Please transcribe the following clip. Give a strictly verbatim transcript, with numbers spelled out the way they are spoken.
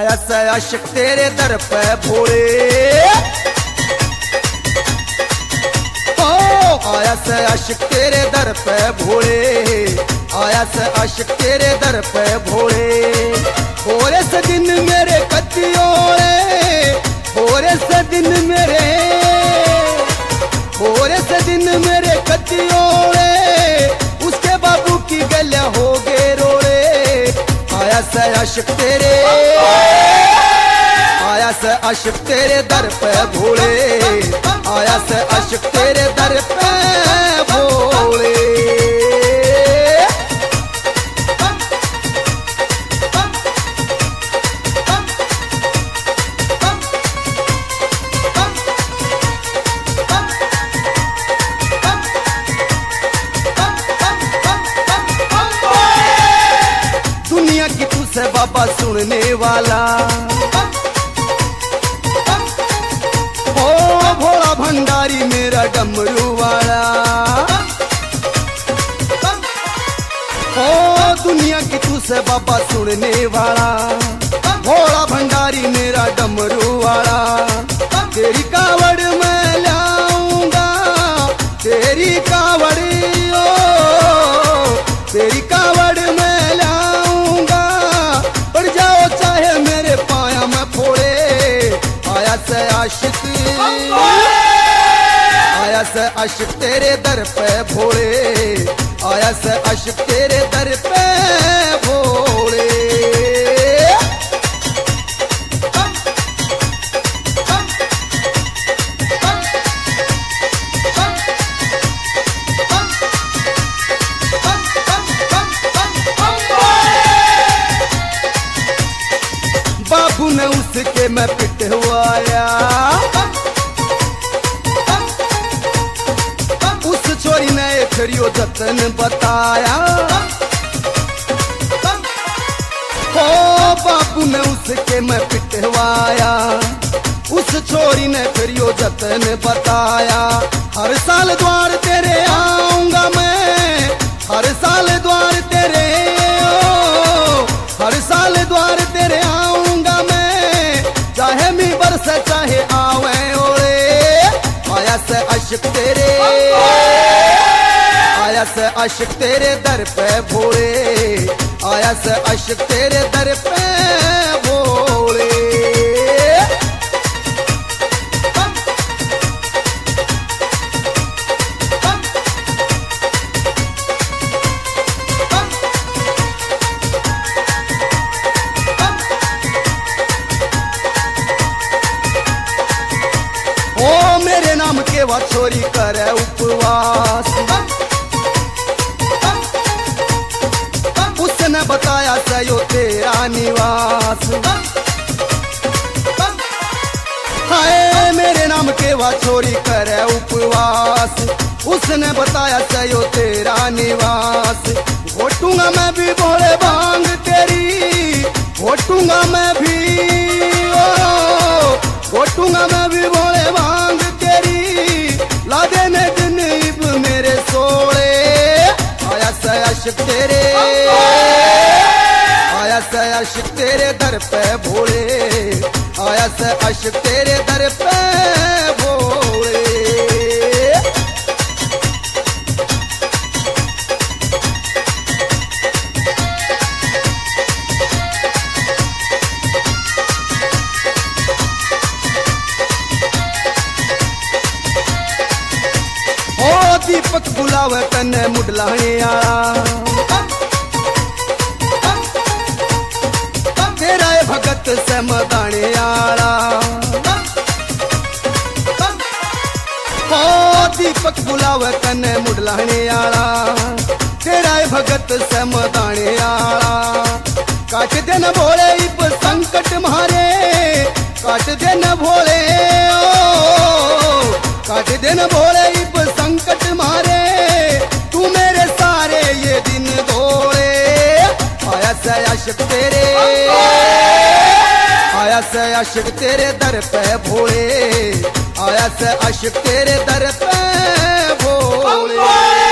आया से आशिक तेरे दर पे भोले, ओ आया से आशिक तेरे दर पे भोले, आया से आशिक तेरे दर पे भोले। भोरे से दिन मेरे कतियोले, भोरे से दिन मेरे, भोरे से दिन मेरे कतियोले, उसके बाबू की गले हो गए रोड़े। आया से आशिक तेरे, आया से आशिक तेरे दर पे भोले, आया से आशिक तेरे दर पे भोले। दुनिया की तू से बाबा सुनने वाला, ओ भोला भंडारी मेरा डमरू वाला, ओ दुनिया की तू से बाबा सुनने वाला, भोला भंडारी मेरा डमरू वाला। तेरी कावड़ मैं लाऊंगा, तेरी कावड़, ओ तेरी कावड़ मैं लाऊंगा, पड़ जाओ चाहे मेरे पाया में फोड़े। आया से आशिक, आया से आशिक तेरे दर पे भोले, आया से आशिक तेरे दर पे भोले। बाबू ने उसके मैं पिटवाया, उस छोरी ने खरियो जतन बताया, ओ बाबू ने उसके मैं पिटवाया, उस छोरी ने खरियो जतन बताया। हर साल द्वार तेरे आऊंगा मैं, हर साल द्वार तेरे, ओ हर साल द्वार तेरे आऊंगा मैं, चाहे मी बरस चाहे आवे ओले। आया से आशिक तेरे, आया से आशिक तेरे दर पे भोले, आया से आशिक तेरे दर पे भोले। ओ मेरे नाम के वा छोरी करे उपवास, उसने बताया सयो तेरा निवास। हाय मेरे नाम के वा छोरी करे उपवास, उसने बताया सयो तेरा निवास। घोटूंगा मैं भी भोले भांग तेरी, घोटूंगा मैं भी, ओ घोटूंगा मैं भी भोले भांग तेरी, ला देने दिन इब मेरे सोले। आया से आशिक तेरे, आया से आशिक तेरे दर पे भोले, आया से आशिक तेरे दर पे भोले। दीपक बुलावे तने मुडलाने आला, तेरा है भगत से मदाने आला। ओ दीपक बुलावे तने मुडलाने आला, तेरा है भगत से मदाने आला। काट देना भोले इप संकट मारे, काट देना भोले, ओ काट देना भोले इप संकट मारे, तू मेरे सारे ये दिन धोले। आया से आशिक तेरे, आया से आशिक तेरे दर पे भोले, आया से आशिक तेरे दर पे भोले।